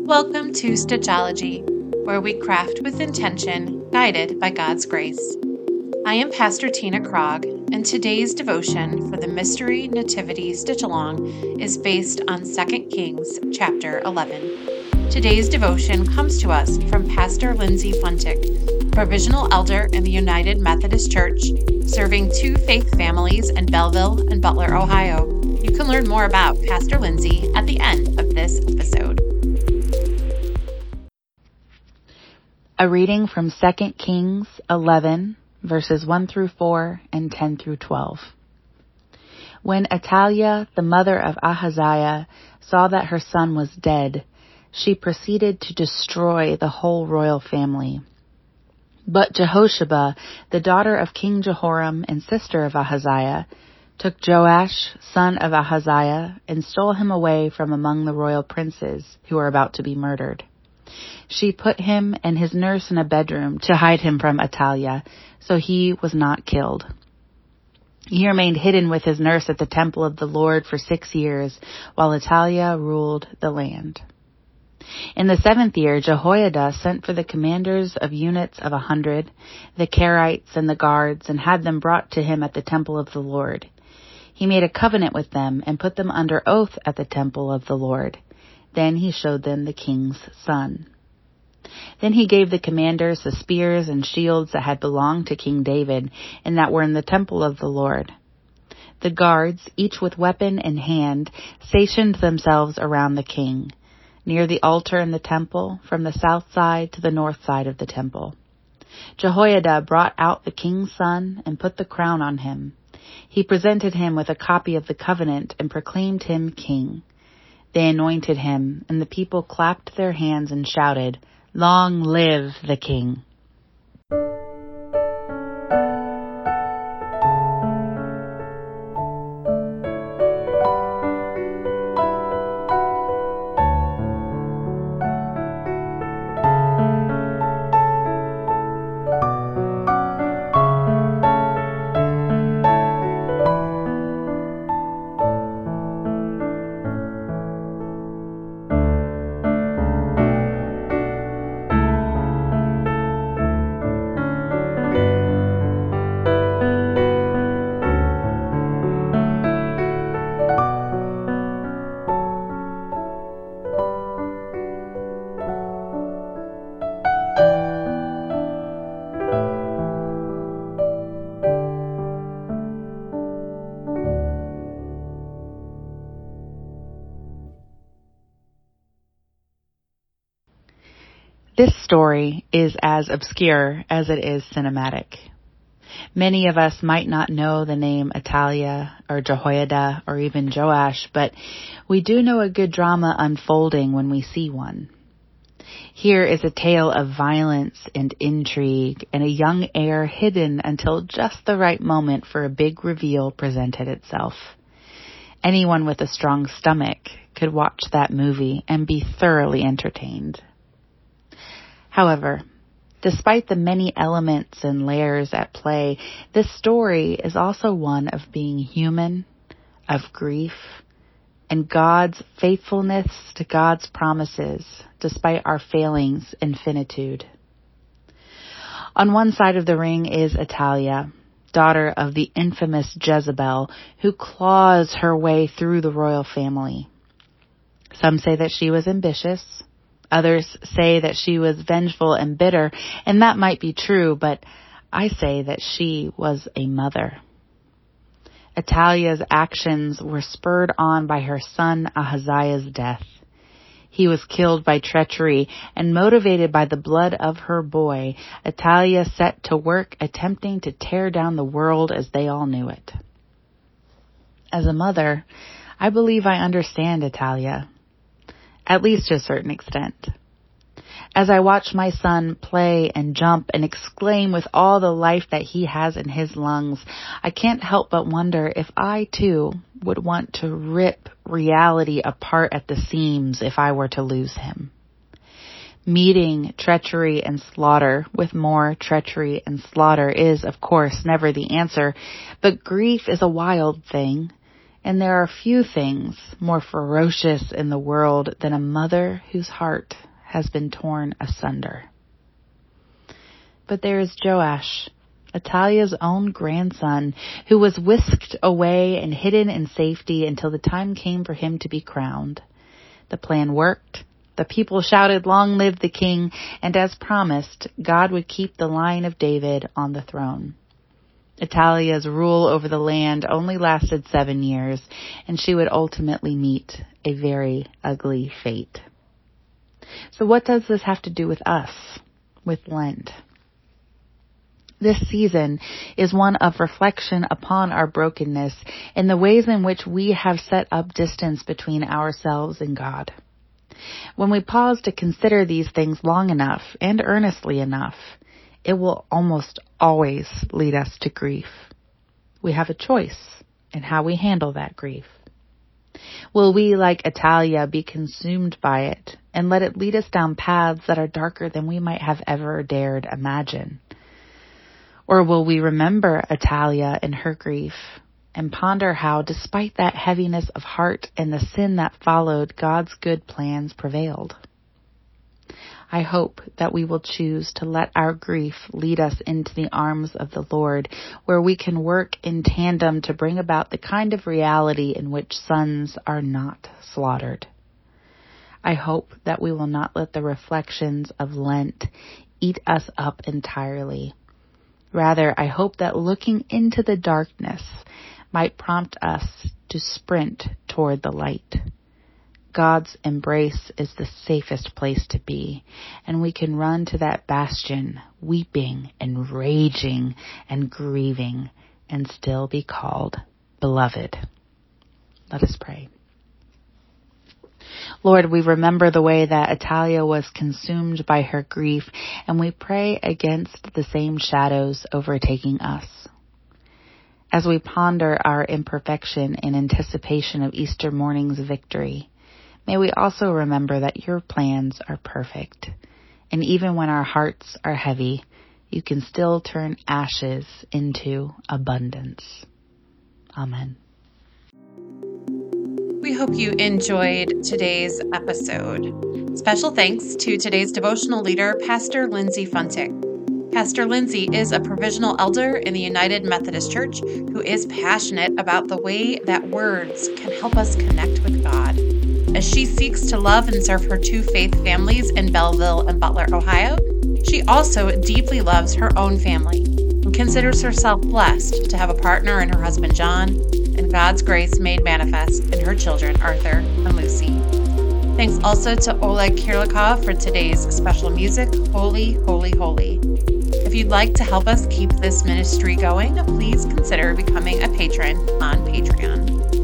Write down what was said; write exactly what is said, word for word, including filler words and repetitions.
Welcome to Stitchology, where we craft with intention, guided by God's grace. I am Pastor Tina Krog, and today's devotion for the Mystery Nativity Stitch-Along is based on Second Kings chapter eleven. Today's devotion comes to us from Pastor Lindsay Funtick, Provisional Elder in the United Methodist Church, serving two faith families in Belleville and Butler, Ohio. You can learn more about Pastor Lindsay at the end of this episode. A reading from Second Kings eleven, verses one through four and ten through twelve. When Athaliah, the mother of Ahaziah, saw that her son was dead, she proceeded to destroy the whole royal family. But Jehosheba, the daughter of King Jehoram and sister of Ahaziah, took Joash, son of Ahaziah, and stole him away from among the royal princes who were about to be murdered. She put him and his nurse in a bedroom to hide him from Athaliah, so he was not killed. He remained hidden with his nurse at the temple of the Lord for six years, while Athaliah ruled the land. In the seventh year, Jehoiada sent for the commanders of units of a hundred, the Kerites and the guards, and had them brought to him at the temple of the Lord. He made a covenant with them and put them under oath at the temple of the Lord. Then he showed them the king's son. Then he gave the commanders the spears and shields that had belonged to King David and that were in the temple of the Lord. The guards, each with weapon in hand, stationed themselves around the king, near the altar in the temple, from the south side to the north side of the temple. Jehoiada brought out the king's son and put the crown on him. He presented him with a copy of the covenant and proclaimed him king. They anointed him, and the people clapped their hands and shouted, "Long live the king!" This story is as obscure as it is cinematic. Many of us might not know the name Athaliah or Jehoiada or even Joash, but we do know a good drama unfolding when we see one. Here is a tale of violence and intrigue and a young heir hidden until just the right moment for a big reveal presented itself. Anyone with a strong stomach could watch that movie and be thoroughly entertained. However, despite the many elements and layers at play, this story is also one of being human, of grief, and God's faithfulness to God's promises, despite our failings and finitude. On one side of the ring is Athaliah, daughter of the infamous Jezebel, who claws her way through the royal family. Some say that she was ambitious. Others say that she was vengeful and bitter, and that might be true, but I say that she was a mother. Athaliah's actions were spurred on by her son Ahaziah's death. He was killed by treachery, and motivated by the blood of her boy, Athaliah set to work attempting to tear down the world as they all knew it. As a mother, I believe I understand Athaliah. At least to a certain extent. As I watch my son play and jump and exclaim with all the life that he has in his lungs, I can't help but wonder if I, too, would want to rip reality apart at the seams if I were to lose him. Meeting treachery and slaughter with more treachery and slaughter is, of course, never the answer, but grief is a wild thing. And there are few things more ferocious in the world than a mother whose heart has been torn asunder. But there is Joash, Ataliah's own grandson, who was whisked away and hidden in safety until the time came for him to be crowned. The plan worked. The people shouted, "Long live the king," and as promised, God would keep the line of David on the throne. Ataliah's rule over the land only lasted seven years, and she would ultimately meet a very ugly fate. So what does this have to do with us, with Lent? This season is one of reflection upon our brokenness and the ways in which we have set up distance between ourselves and God. When we pause to consider these things long enough and earnestly enough, it will almost always lead us to grief. We have a choice in how we handle that grief. Will we, like Ataliah, be consumed by it and let it lead us down paths that are darker than we might have ever dared imagine? Or will we remember Ataliah and her grief and ponder how, despite that heaviness of heart and the sin that followed, God's good plans prevailed? I hope that we will choose to let our grief lead us into the arms of the Lord, where we can work in tandem to bring about the kind of reality in which sons are not slaughtered. I hope that we will not let the reflections of Lent eat us up entirely. Rather, I hope that looking into the darkness might prompt us to sprint toward the light. God's embrace is the safest place to be, and we can run to that bastion, weeping and raging and grieving, and still be called beloved. Let us pray. Lord, we remember the way that Ataliah was consumed by her grief, and we pray against the same shadows overtaking us. As we ponder our imperfection in anticipation of Easter morning's victory, may we also remember that your plans are perfect, and even when our hearts are heavy, you can still turn ashes into abundance. Amen. We hope you enjoyed today's episode. Special thanks to today's devotional leader, Pastor Lindsay Funtick. Pastor Lindsay is a provisional elder in the United Methodist Church who is passionate about the way that words can help us connect with God. As she seeks to love and serve her two faith families in Belleville and Butler, Ohio, she also deeply loves her own family and considers herself blessed to have a partner in her husband, John, and God's grace made manifest in her children, Arthur and Lucy. Thanks also to Oleg Kirlikov for today's special music, Holy, Holy, Holy. If you'd like to help us keep this ministry going, please consider becoming a patron on Patreon.